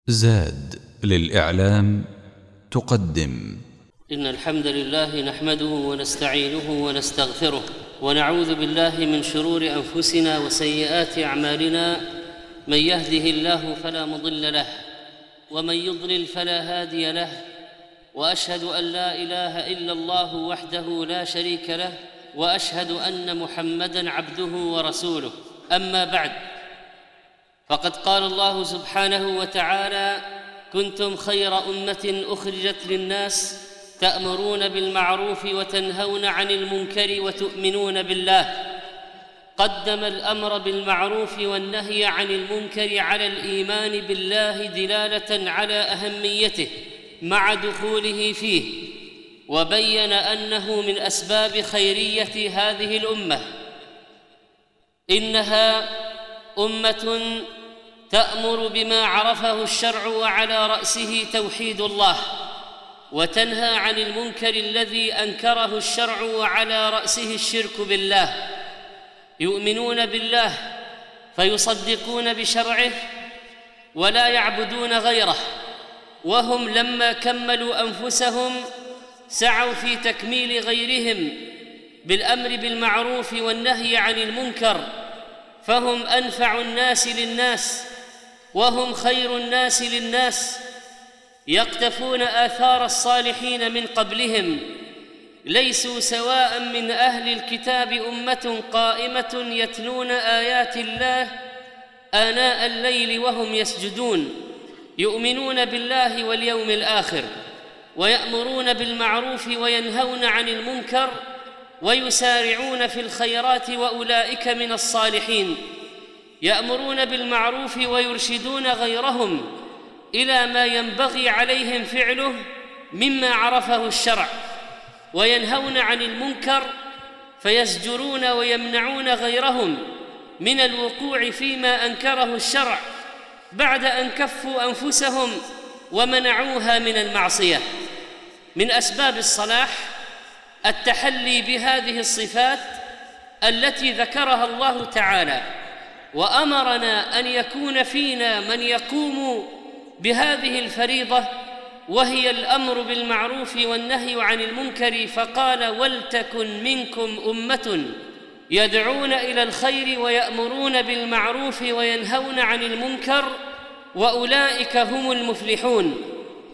زاد للإعلام تقدم. إن الحمد لله نحمده ونستعينه ونستغفره ونعوذ بالله من شرور أنفسنا وسيئات أعمالنا. من يهده الله فلا مضل له ومن يضلل فلا هادي له، وأشهد أن لا إله إلا الله وحده لا شريك له، وأشهد أن محمدًا عبده ورسوله. أما بعد، فقد قال الله سبحانه وتعالى: كنتم خير أمة أخرجت للناس تأمرون بالمعروف وتنهون عن المنكر وتؤمنون بالله. قدم الأمر بالمعروف والنهي عن المنكر على الإيمان بالله دلالة على أهميته مع دخوله فيه، وبين أنه من أسباب خيرية هذه الأمة. إنها أمة تأمر بما عرفه الشرع وعلى رأسه توحيد الله، وتنهى عن المنكر الذي أنكره الشرع وعلى رأسه الشرك بالله. يؤمنون بالله فيصدقون بشرعه ولا يعبدون غيره، وهم لما كملوا أنفسهم سعوا في تكميل غيرهم بالأمر بالمعروف والنهي عن المنكر، فهم أنفع الناس للناس وهم خير الناس للناس، يقتفون آثار الصالحين من قبلهم. ليسوا سواء من أهل الكتاب أمة قائمة يتلون آيات الله آناء الليل وهم يسجدون، يؤمنون بالله واليوم الآخر، ويأمرون بالمعروف وينهون عن المنكر، ويسارعون في الخيرات، وأولئك من الصالحين. يأمرون بالمعروف ويرشدون غيرهم إلى ما ينبغي عليهم فعله مما عرفه الشرع، وينهون عن المنكر فيزجرون ويمنعون غيرهم من الوقوع فيما أنكره الشرع بعد أن كفوا أنفسهم ومنعوها من المعصية. من أسباب الصلاح التحلي بهذه الصفات التي ذكرها الله تعالى، وأمرنا أن يكون فينا من يقوم بهذه الفريضة، وهي الأمر بالمعروف والنهي عن المنكر، فقال: ولتكن منكم أمة يدعون إلى الخير ويأمرون بالمعروف وينهون عن المنكر وأولئك هم المفلحون.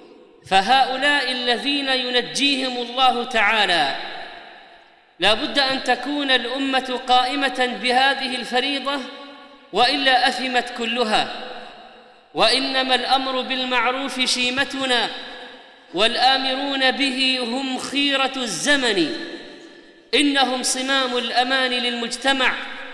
فهؤلاء الذين ينجيهم الله تعالى لا بد أن تكون الأمة قائمة بهذه الفريضة، وإلا أثمت كلها. وإنما الأمر بالمعروف شيمتنا، والآمرون به هم خيرة الزمن، إنهم صمام الأمان للمجتمع،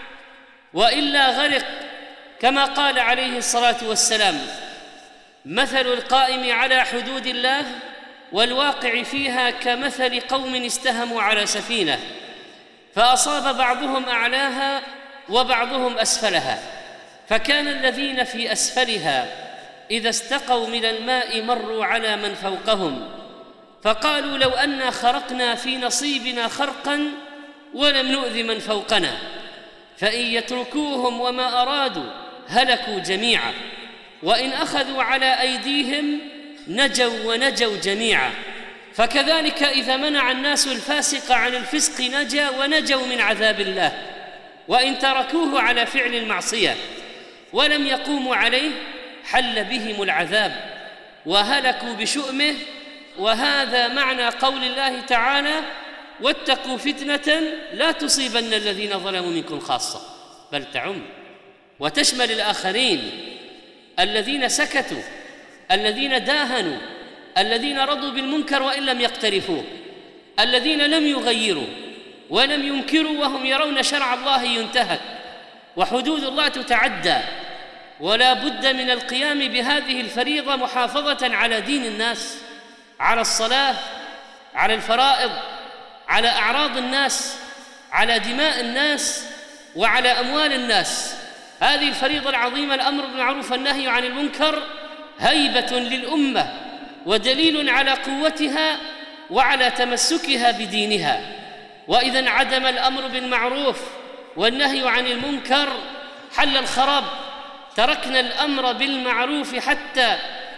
وإلا غرق، كما قال عليه الصلاة والسلام: مثل القائم على حدود الله والواقع فيها كمثل قوم استهموا على سفينة فأصاب بعضهم أعلاها وبعضهم أسفلها، فكان الذين في أسفلها إذا استقوا من الماء مروا على من فوقهم فقالوا: لو أنا خرقنا في نصيبنا خرقا ولم نؤذ من فوقنا، فإن يتركوهم وما أرادوا هلكوا جميعا، وإن أخذوا على أيديهم نجوا ونجوا جميعا. فكذلك إذا منع الناس الفاسق عن الفسق نجا ونجوا من عذاب الله، وإن تركوه على فعل المعصية ولم يقوموا عليه حل بهم العذاب وهلكوا بشؤمه. وهذا معنى قول الله تعالى: واتقوا فتنة لا تصيبن الذين ظلموا منكم خاصة، بل تعم وتشمل الآخرين الذين سكتوا، الذين داهنوا، الذين رضوا بالمنكر وإن لم يقترفوه، الذين لم يغيروا ولم ينكروا وهم يرون شرع الله ينتهك وحدود الله تتعدى. ولا بد من القيام بهذه الفريضة محافظة على دين الناس، على الصلاة، على الفرائض، على أعراض الناس، على دماء الناس، وعلى أموال الناس. هذه الفريضة العظيمة، الأمر بالمعروف والنهي عن المنكر، هيبة للأمة ودليل على قوتها وعلى تمسكها بدينها. وإذا انعدم الأمر بالمعروف والنهي عن المنكر حل الخراب. تركنا الأمر بالمعروف حتى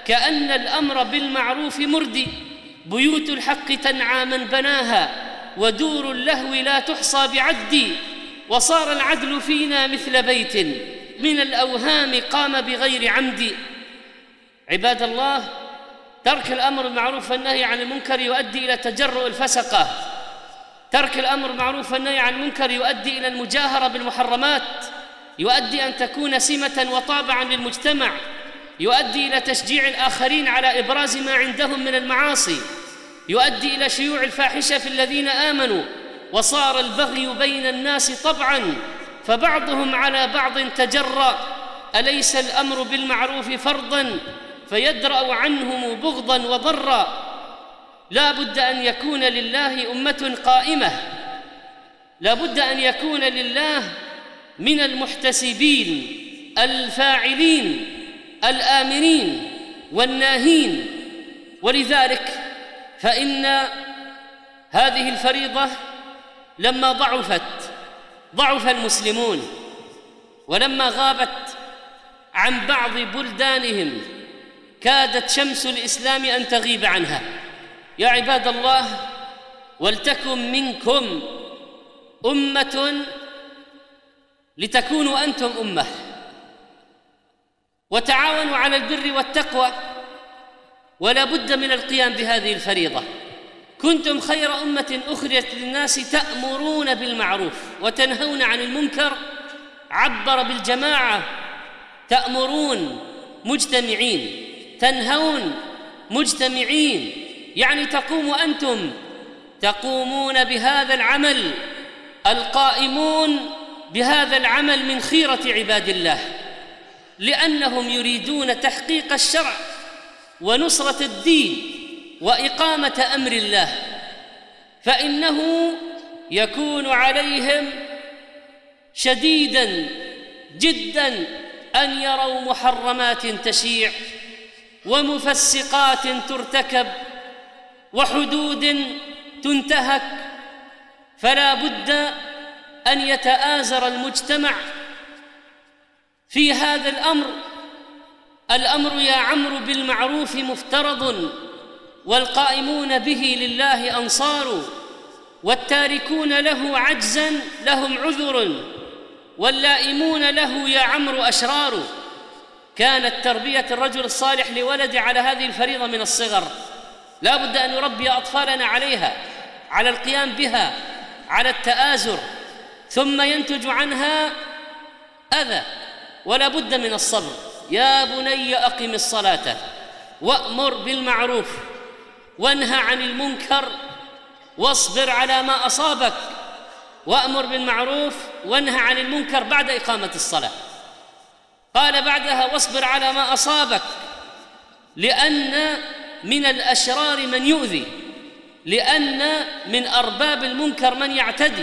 كأن الأمر بالمعروف مردي، بيوت الحق تنعى من بناها، ودور اللهو لا تحصى بعد، وصار العدل فينا مثل بيت من الأوهام قام بغير عمد. عباد الله، ترك الأمر بالمعروف والنهي عن المنكر يؤدي إلى تجرؤ الفسقة، ترك الأمر بالمعروف والنهي عن المنكر يؤدي إلى المجاهرة بالمحرمات، يؤدي أن تكون سمة وطابعا للمجتمع، يؤدي إلى تشجيع الآخرين على إبراز ما عندهم من المعاصي، يؤدي إلى شيوع الفاحشة في الذين آمنوا، وصار البغي بين الناس طبعا، فبعضهم على بعض تجرأ. أليس الأمر بالمعروف فرضا فيدرأ عنهم بغضا وضرا؟ لا بد أن يكون لله أمة قائمة، لا بد أن يكون لله من المحتسبين الفاعلين الآمرين والناهين. ولذلك فإن هذه الفريضة لما ضعف المسلمون، ولما غابت عن بعض بلدانهم كادت شمس الإسلام أن تغيب عنها. يا عباد الله، ولتكن منكم أمة لتكونوا أنتم أمة، وتعاونوا على البر والتقوى، ولا بد من القيام بهذه الفريضة. كنتم خير أمة أخرجت للناس تأمرون بالمعروف وتنهون عن المنكر. عبر بالجماعة: تأمرون مجتمعين، تنهون مجتمعين، يعني تقومون بهذا العمل، القائمون بهذا العمل من خيرة عباد الله، لأنهم يريدون تحقيق الشرع ونصرة الدين وإقامة أمر الله، فإنه يكون عليهم شديداً جداً أن يروا محرمات تشيع ومفسقات ترتكب وحدود تنتهك. فلا بد أن يتآزر المجتمع في هذا الأمر يا عمرو بالمعروف مفترض، والقائمون به لله أنصار، والتاركون له عجزا لهم عذر، واللائمون له يا عمرو أشرار. كانت تربية الرجل الصالح لولده على هذه الفريضة من الصغر. لا بد أن نربي أطفالنا عليها، على القيام بها، على التآزر، ثم ينتج عنها أذى، ولا بد من الصبر. يا بني أقم الصلاة وأمر بالمعروف وانهى عن المنكر واصبر على ما أصابك. وأمر بالمعروف وانهى عن المنكر بعد إقامة الصلاة. قال بعدها: واصبر على ما أصابك، لأن من الأشرار من يؤذي، لأن من أرباب المنكر من يعتدي،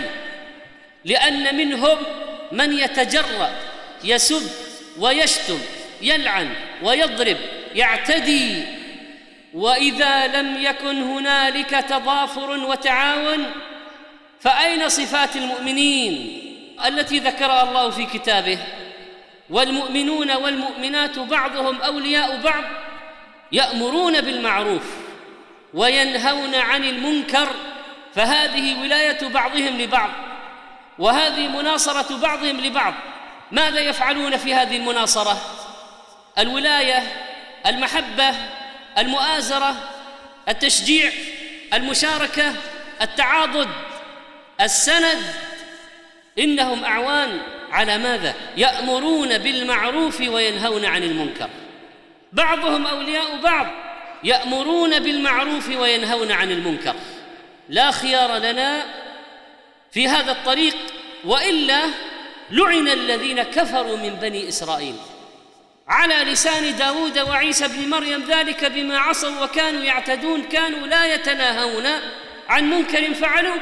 لأن منهم من يتجرأ يسب ويشتم يلعن ويضرب يعتدي. وإذا لم يكن هنالك تضافر وتعاون، فأين صفات المؤمنين التي ذكرها الله في كتابه؟ والمؤمنون والمؤمنات بعضهم أولياء بعض، يأمرون بالمعروف وينهون عن المنكر. فهذه ولاية بعضهم لبعض، وهذه مناصرة بعضهم لبعض. ماذا يفعلون في هذه المناصرة؟ الولاية، المحبة، المؤازرة، التشجيع، المشاركة، التعاضد، السند. إنهم أعوان على ماذا؟ يأمرون بالمعروف وينهون عن المنكر. بعضهم أولياء بعض، يأمرون بالمعروف وينهون عن المنكر. لا خيار لنا في هذا الطريق، وإلا لعن الذين كفروا من بني إسرائيل على لسان داود وعيسى بن مريم، ذلك بما عصوا وكانوا يعتدون، كانوا لا يتناهون عن منكر فعلوه.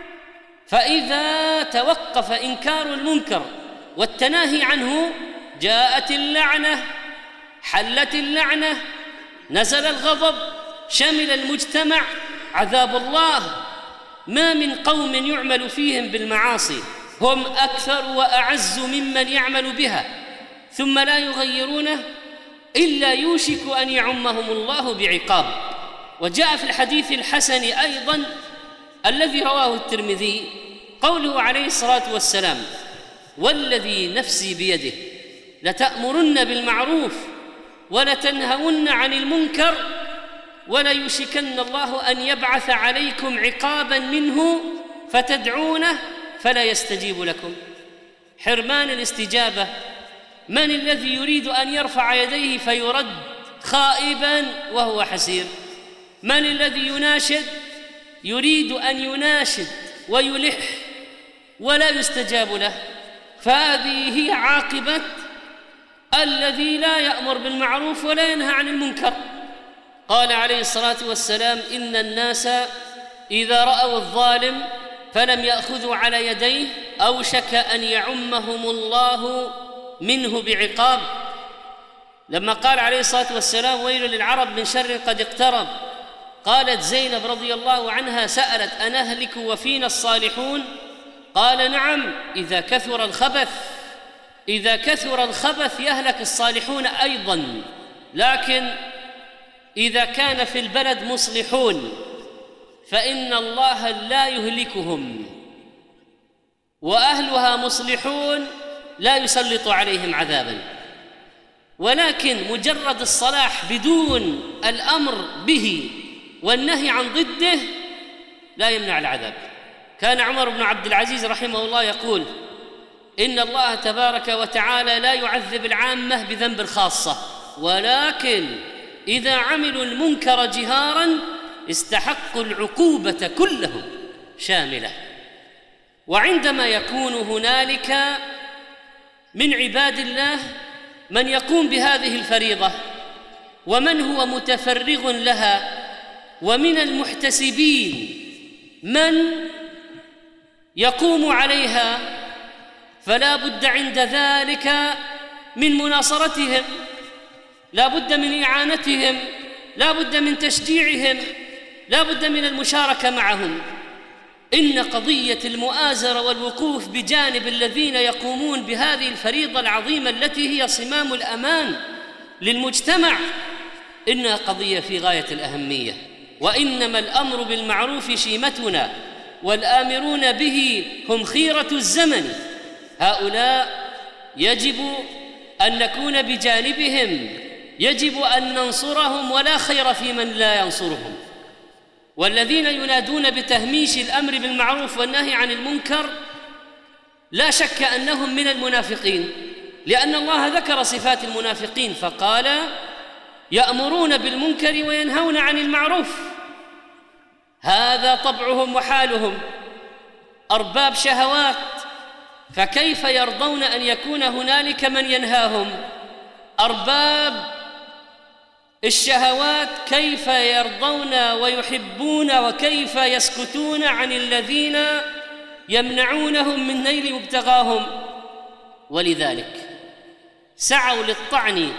فإذا توقف إنكار المنكر والتناهي عنه، جاءت اللعنة، حلت اللعنة، نزل الغضب، شمل المجتمع عذاب الله. ما من قوم يعمل فيهم بالمعاصي هم أكثر وأعز ممن يعمل بها ثم لا يغيرونه إلا يوشك أن يعمهم الله بعقاب. وجاء في الحديث الحسن أيضا الذي رواه الترمذي قوله عليه الصلاة والسلام: والذي نفسي بيده لتأمرن بالمعروف ولتنهون عن المنكر وليوشكن الله أن يبعث عليكم عقابا منه فتدعونه فلا يستجيب لكم. حرمان الاستجابة. من الذي يريد أن يرفع يديه فيرد خائبا وهو حسير؟ من الذي يناشد يريد أن يناشد ويلح ولا يستجاب له؟ فهذه هي عاقبة الذي لا يأمر بالمعروف ولا ينهى عن المنكر. قال عليه الصلاة والسلام: إن الناس إذا رأوا الظالم فلم يأخذوا على يديه أوشك أن يعمهم الله منه بعقاب. لما قال عليه الصلاة والسلام: ويل للعرب من شر قد اقترب، قالت زينب رضي الله عنها سألت: أنهلك وفينا الصالحون؟ قال: نعم، إذا كثر الخبث. إذا كثر الخبث يهلك الصالحون أيضا، لكن إذا كان في البلد مصلحون فإن الله لا يهلكهم، وأهلها مصلحون لا يسلط عليهم عذابا. ولكن مجرد الصلاح بدون الأمر به والنهي عن ضده لا يمنع العذاب. كان عمر بن عبد العزيز رحمه الله يقول: إن الله تبارك وتعالى لا يعذب العامة بذنب الخاصة، ولكن إذا عملوا المنكر جهارا استحقوا العقوبة كلهم شاملة. وعندما يكون هنالك من عباد الله من يقوم بهذه الفريضة ومن هو متفرغ لها، ومن المحتسبين من يقوم عليها، فلا بد عند ذلك من مناصرتهم، لا بد من إعانتهم، لا بد من تشجيعهم، لا بد من المشاركة معهم. إن قضية المؤازرة والوقوف بجانب الذين يقومون بهذه الفريضة العظيمة التي هي صمام الأمان للمجتمع إنها قضية في غاية الأهمية. وإنما الأمر بالمعروف شيمتنا، والآمرون به هم خيرة الزمن. هؤلاء يجب أن نكون بجانبهم، يجب أن ننصرهم، ولا خير في من لا ينصرهم. والذين ينادون بتهميش الأمر بالمعروف والنهي عن المنكر لا شك أنهم من المنافقين، لأن الله ذكر صفات المنافقين فقال: يأمرون بالمنكر وينهون عن المعروف. هذا طبعهم وحالهم، أرباب شهوات، فكيف يرضون أن يكون هنالك من ينهاهم؟ أرباب الشهوات كيف يرضون ويحبون وكيف يسكتون عن الذين يمنعونهم من نيل مبتغاهم؟ ولذلك سعوا للطعن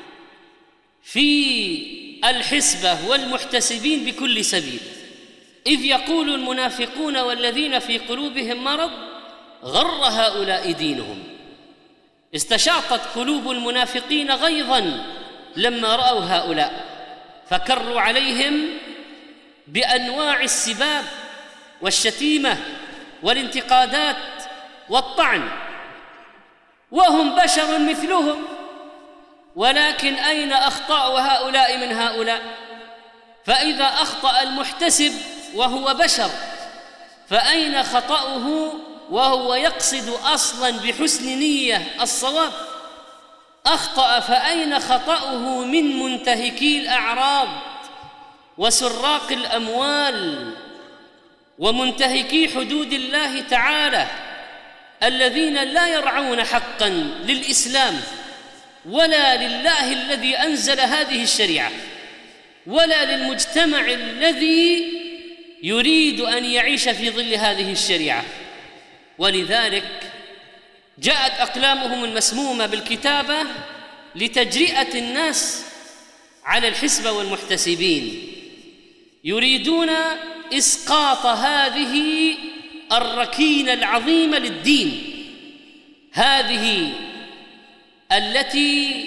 في الحسبة والمحتسبين بكل سبيل، إذ يقول المنافقون والذين في قلوبهم مرض غر هؤلاء دينهم. استشاطت قلوب المنافقين غيظا لما رأوا هؤلاء، فكروا عليهم بأنواع السباب والشتيمة والانتقادات والطعن، وهم بشر مثلهم. ولكن أين أخطاء هؤلاء من هؤلاء؟ فإذا أخطأ المحتسب وهو بشر فأين خطأه وهو يقصد أصلا بحسن نية الصواب؟ أخطأ، فأين خطأه من منتهكي الأعراض وسراق الأموال ومنتهكي حدود الله تعالى، الذين لا يرعون حقا للإسلام ولا لله الذي أنزل هذه الشريعة ولا للمجتمع الذي يريد أن يعيش في ظل هذه الشريعة. ولذلك جاءت أقلامهم المسمومة بالكتابة لتجرئة الناس على الحسبة والمحتسبين، يريدون إسقاط هذه الركينة العظيمة للدين، هذه التي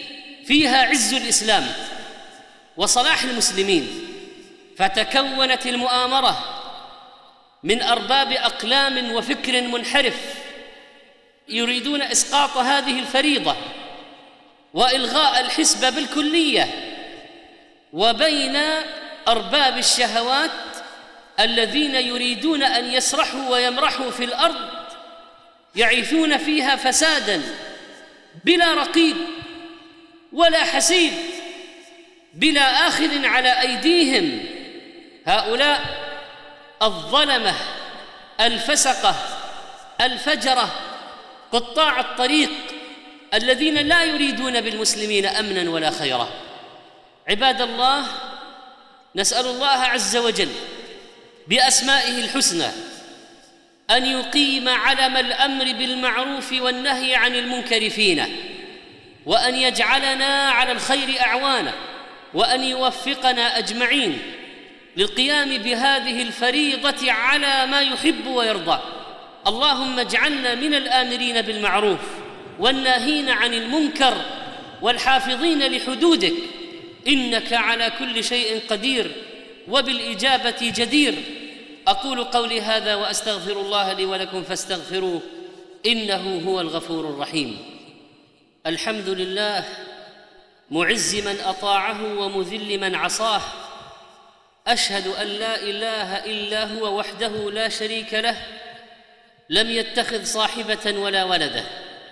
فيها عز الإسلام وصلاح المسلمين، فتكونت المؤامرة من أرباب أقلام وفكر منحرف يريدون إسقاط هذه الفريضة وإلغاء الحسبة بالكلية، وبين أرباب الشهوات الذين يريدون أن يسرحوا ويمرحوا في الأرض يعيثون فيها فساداً بلا رقيب ولا حسيب، بلا آخذ على أيديهم. هؤلاء الظلمة الفسقة الفجرة قطاع الطريق الذين لا يريدون بالمسلمين أمناً ولا خيرا. عباد الله، نسأل الله عز وجل بأسمائه الحسنى أن يقيم علم الأمر بالمعروف والنهي عن المنكر فينا، وأن يجعلنا على الخير أعوانا، وأن يوفقنا أجمعين للقيام بهذه الفريضة على ما يحب ويرضى. اللهم اجعلنا من الآمرين بالمعروف والناهين عن المنكر والحافظين لحدودك، إنك على كل شيء قدير وبالإجابة جدير. أقول قولي هذا وأستغفر الله لي ولكم فاستغفروه إنه هو الغفور الرحيم. الحمد لله معز من أطاعه ومذل من عصاه، أشهد أن لا إله إلا هو وحده لا شريك له، لم يتخذ صاحبة ولا ولده،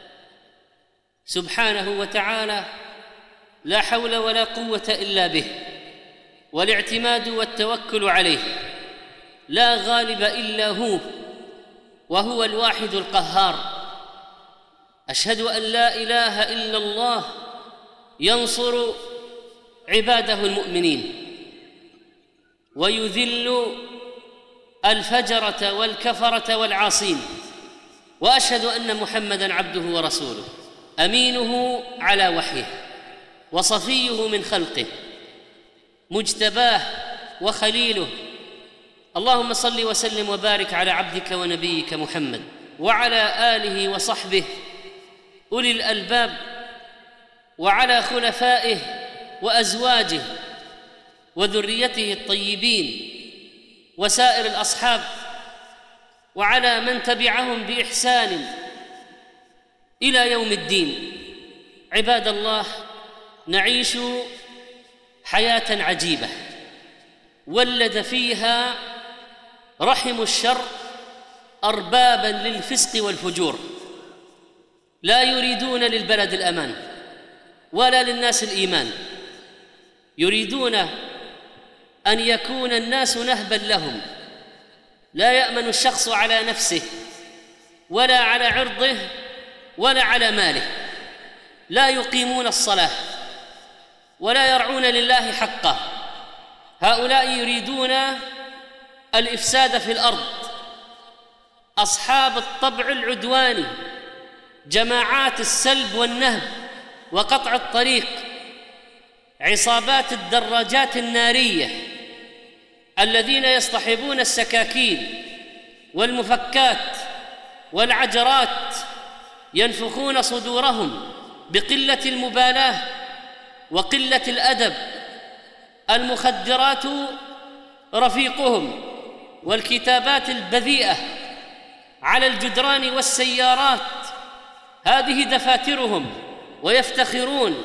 سبحانه وتعالى، لا حول ولا قوة إلا به، والاعتماد والتوكل عليه، لا غالب إلا هو، وهو الواحد القهار. أشهد أن لا إله إلا الله ينصر عباده المؤمنين ويذل الفجرة والكفرة والعاصين، وأشهد أن محمدًا عبده ورسوله، أمينه على وحيه وصفيه من خلقه، مجتباه وخليله. اللهم صل وسلم وبارك على عبدك ونبيك محمد وعلى آله وصحبه أولي الألباب، وعلى خلفائه وأزواجه وذريته الطيبين وسائر الأصحاب، وعلى من تبعهم بإحسان إلى يوم الدين. عباد الله، نعيش حياة عجيبة ولد فيها رحم الشر أرباباً للفسق والفجور، لا يريدون للبلد الأمان ولا للناس الإيمان، يريدون أن يكون الناس نهباً لهم، لا يأمن الشخص على نفسه ولا على عرضه ولا على ماله، لا يقيمون الصلاة ولا يرعون لله حقه. هؤلاء يريدون الإفساد في الأرض، أصحاب الطبع العدواني، جماعات السلب والنهب وقطع الطريق، عصابات الدراجات النارية الذين يصطحبون السكاكين والمفكات والعجرات، ينفخون صدورهم بقلة المبالاة وقلة الأدب. المخدرات رفيقهم، والكتابات البذيئة على الجدران والسيارات هذه دفاترهم، ويفتخرون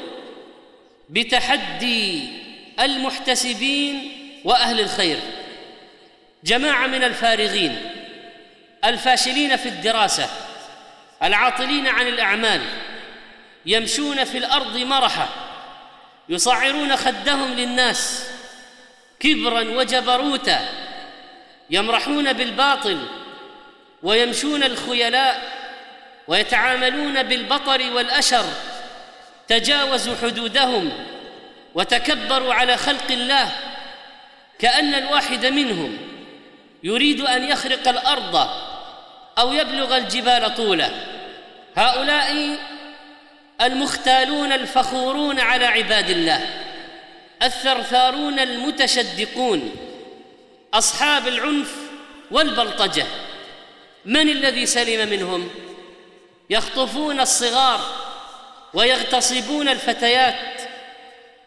بتحدي المحتسبين وأهل الخير. جماعة من الفارغين الفاشلين في الدراسة العاطلين عن الأعمال يمشون في الأرض مرحا، يصعرون خدهم للناس كبراً وجبروتا، يمرحون بالباطل ويمشون الخيلاء ويتعاملون بالبطر والأشر، تجاوزوا حدودهم وتكبروا على خلق الله، كأن الواحد منهم يريد أن يخرق الأرض أو يبلغ الجبال طولا. هؤلاء المختالون الفخورون على عباد الله، الثرثارون المتشدقون، أصحاب العنف والبلطجة، من الذي سلم منهم؟ يخطفون الصغار ويغتصبون الفتيات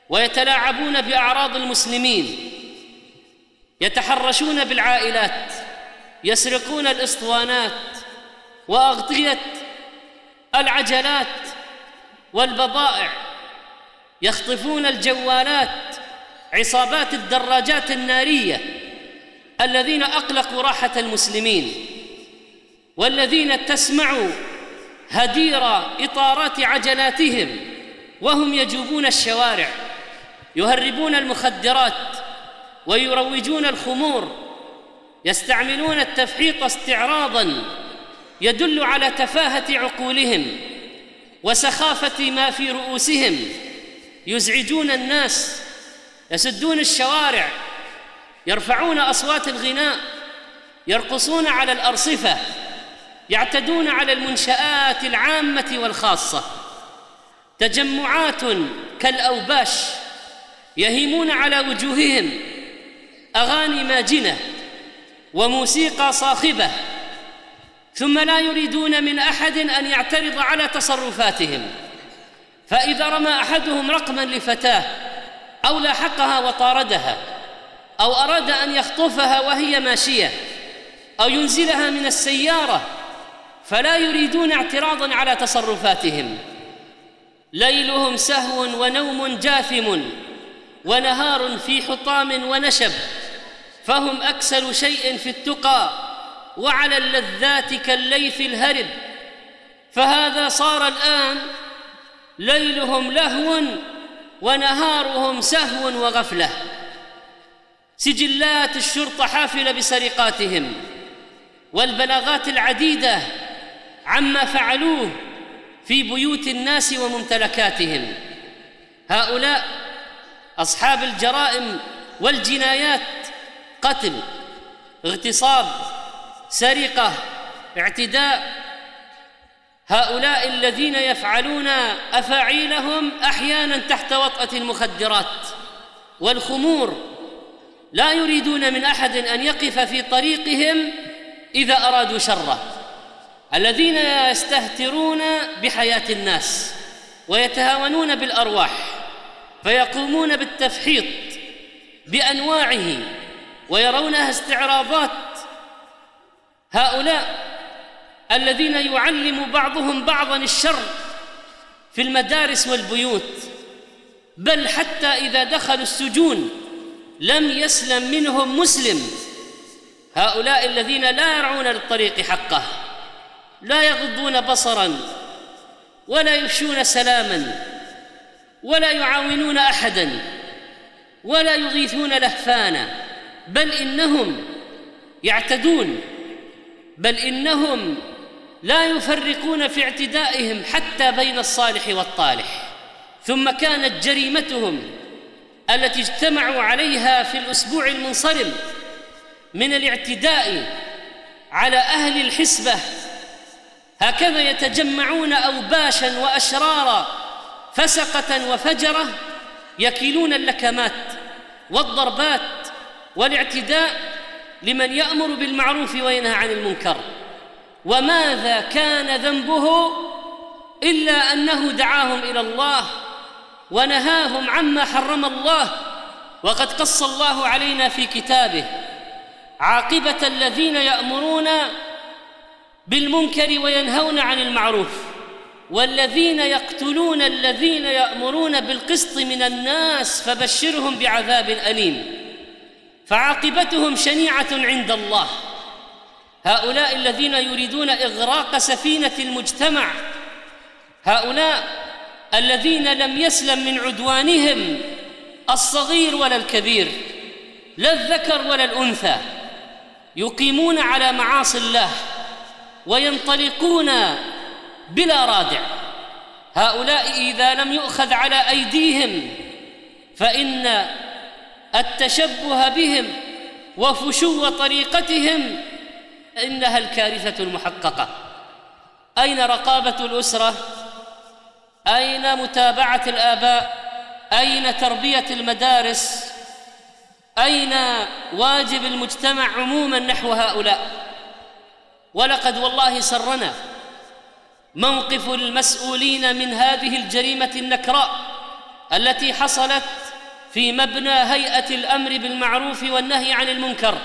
ويتلاعبون بأعراض المسلمين، يتحرشون بالعائلات، يسرقون الإسطوانات وأغطية العجلات والبضائع، يخطفون الجوالات، عصابات الدراجات النارية الذين أقلقوا راحة المسلمين، والذين تسمع هدير إطارات عجلاتهم وهم يجوبون الشوارع، يهربون المخدرات ويروجون الخمور، يستعملون التفحيط استعراضاً يدل على تفاهة عقولهم وسخافة ما في رؤوسهم، يزعجون الناس، يسدون الشوارع، يرفعون أصوات الغناء، يرقصون على الأرصفة، يعتدون على المنشآت العامة والخاصة، تجمعات كالأوباش، يهيمون على وجوههم أغاني ماجنة وموسيقى صاخبة، ثم لا يريدون من أحد أن يعترض على تصرفاتهم. فإذا رمى أحدهم رقماً لفتاة أو لاحقها وطاردها، أو أراد أن يخطفها وهي ماشية، أو ينزلها من السيارة، فلا يريدون اعتراضاً على تصرفاتهم. ليلهم سهو ونوم جاثم، ونهار في حطام ونشب، فهم أكسل شيء في التقى، وعلى اللذات كالليث الهرب. فهذا صار الآن ليلهم لهو ونهارهم سهو وغفلة. سجلات الشرطة حافلة بسرقاتهم، والبلاغات العديدة عما فعلوه في بيوت الناس وممتلكاتهم. هؤلاء أصحاب الجرائم والجنايات، قتل، اغتصاب، سرقة، اعتداء، هؤلاء الذين يفعلون أفاعيلهم أحياناً تحت وطأة المخدرات والخمور، لا يريدون من أحد أن يقف في طريقهم إذا أرادوا شره. الذين يستهترون بحياة الناس ويتهاونون بالأرواح، فيقومون بالتفحيط بأنواعه ويرونها استعراضات. هؤلاء الذين يعلم بعضهم بعضاً الشر في المدارس والبيوت، بل حتى إذا دخلوا السجون لم يسلم منهم مسلم. هؤلاء الذين لا يرعون للطريق حقه، لا يغضون بصراً، ولا يفشون سلاماً، ولا يعاونون أحداً، ولا يغيثون لهفانا، بل إنهم يعتدون، بل إنهم لا يفرقون في اعتدائهم حتى بين الصالح والطالح. ثم كانت جريمتهم التي اجتمعوا عليها في الأسبوع المنصرم من الاعتداء على أهل الحسبة، هكذا يتجمعون أوباشا وأشرارا، فسقة وفجرة، يكيلون اللكمات والضربات والاعتداء لمن يأمر بالمعروف وينهى عن المنكر. وماذا كان ذنبه إلا أنه دعاهم إلى الله ونهاهم عما حرم الله. وقد قص الله علينا في كتابه عاقبة الذين يأمرون بالمنكر وينهون عن المعروف، والذين يقتلون الذين يأمرون بالقسط من الناس فبشرهم بعذاب أليم. فعاقبتهم شنيعة عند الله. هؤلاء الذين يريدون إغراق سفينة المجتمع، هؤلاء الذين لم يسلم من عدوانهم الصغير ولا الكبير، لا الذكر ولا الأنثى، يقيمون على معاصي الله وينطلقون بلا رادع. هؤلاء إذا لم يؤخذ على أيديهم فإن التشبه بهم وفشو طريقتهم إنها الكارثة المحققة. أين رقابة الأسرة؟ أين متابعة الآباء؟ أين تربية المدارس؟ أين واجب المجتمع عموماً نحو هؤلاء؟ ولقد والله سرنا موقف المسؤولين من هذه الجريمة النكراء التي حصلت في مبنى هيئة الأمر بالمعروف والنهي عن المنكر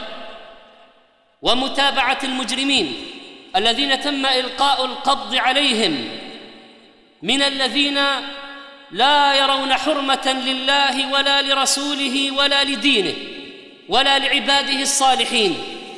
ومتابعة المجرمين الذين تم إلقاء القبض عليهم من الذين لا يرون حرمة لله ولا لرسوله ولا لدينه ولا لعباده الصالحين.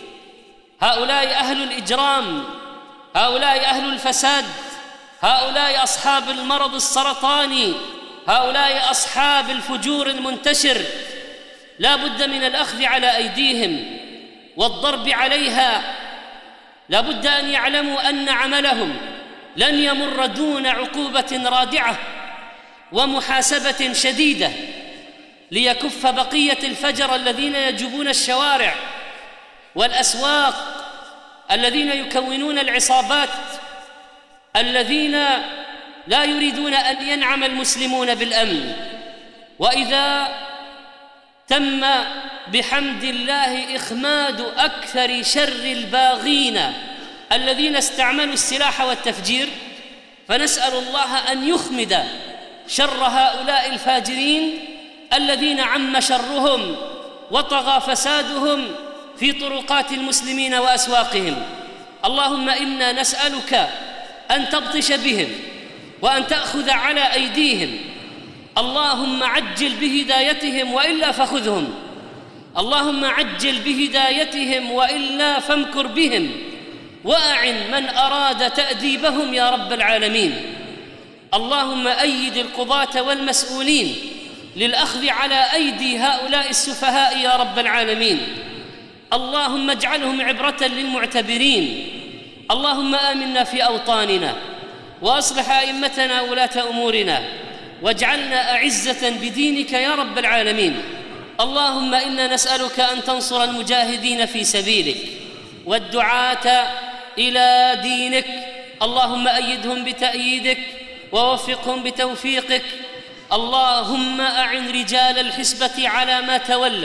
هؤلاء أهل الإجرام، هؤلاء أهل الفساد، هؤلاء أصحاب المرض السرطاني، هؤلاء أصحاب الفجور المنتشر. لا بد من الأخذ على أيديهم والضرب عليها. لا بد أن يعلموا أن عملهم لن يمر دون عقوبة رادعة ومحاسبة شديدة ليكف بقية الفجر الذين يجوبون الشوارع والأسواق، الذين يكونون العصابات، الذين لا يريدون أن ينعم المسلمون بالأمن. وإذا تم بحمد الله إخماد أكثر شر الباغين الذين استعملوا السلاح والتفجير، فنسأل الله أن يخمد شر هؤلاء الفاجرين الذين عم شرهم وطغى فسادهم في طرقات المسلمين وأسواقهم. اللهم إنا نسألك أن تبطش بهم وأن تأخذ على أيديهم. اللهم عجل بهدايتهم وإلا فخذهم. اللهم عجل بهدايتهم وإلا فامكر بهم، وأعن من أراد تأديبهم يا رب العالمين. اللهم أيد القضاة والمسؤولين للأخذ على أيدي هؤلاء السفهاء يا رب العالمين. اللهم اجعلهم عبرة للمعتبرين. اللهم آمنا في أوطاننا وأصلح أئمتنا ولاة أمورنا واجعلنا أعزة بدينك يا رب العالمين. اللهم إنا نسألك أن تنصر المجاهدين في سبيلك والدعاة إلى دينك. اللهم أيدهم بتأييدك ووفقهم بتوفيقك. اللهم أعن رجال الحسبة على ما تولوا.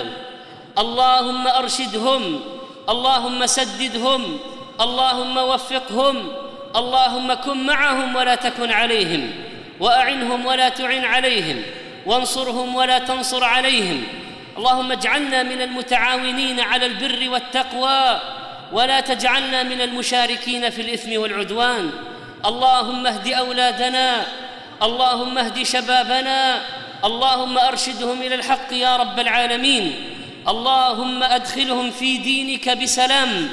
اللهم أرشدهم، اللهم سددهم، اللهم وفقهم، اللهم كن معهم ولا تكن عليهم، وأعنهم ولا تعن عليهم، وانصرهم ولا تنصر عليهم. اللهم اجعلنا من المتعاونين على البر والتقوى ولا تجعلنا من المشاركين في الإثم والعدوان. اللهم اهد أولادنا، اللهم اهد شبابنا، اللهم أرشدهم إلى الحق يا رب العالمين. اللهم أدخلهم في دينك بسلام.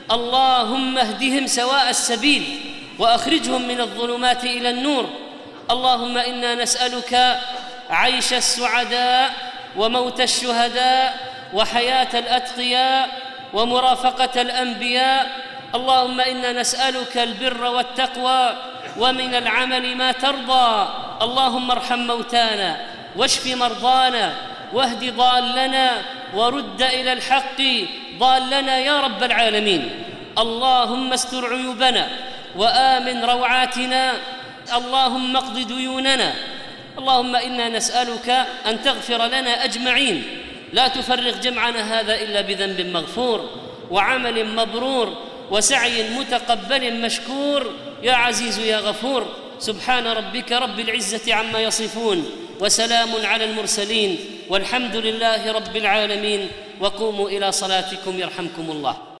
اللهم اهدهم سواء السبيل وأخرجهم من الظلمات إلى النور. اللهم إنا نسألك عيش السعداء وموت الشهداء وحياة الأتقياء ومرافقة الأنبياء. اللهم إنا نسألك البر والتقوى ومن العمل ما ترضى. اللهم ارحم موتانا واشف مرضانا واهد ضالنا ورد إلى الحق ضالنا يا رب العالمين. اللهم استر عيوبنا وآمن روعاتنا. اللهم اقض ديوننا. اللهم إنا نسألك أن تغفر لنا أجمعين. لا تفرغ جمعنا هذا إلا بذنب مغفور وعمل مبرور وسعي متقبل مشكور يا عزيز يا غفور. سبحان ربك رب العزة عما يصفون وسلام على المرسلين والحمد لله رب العالمين. وقوموا إلى صلاتكم يرحمكم الله.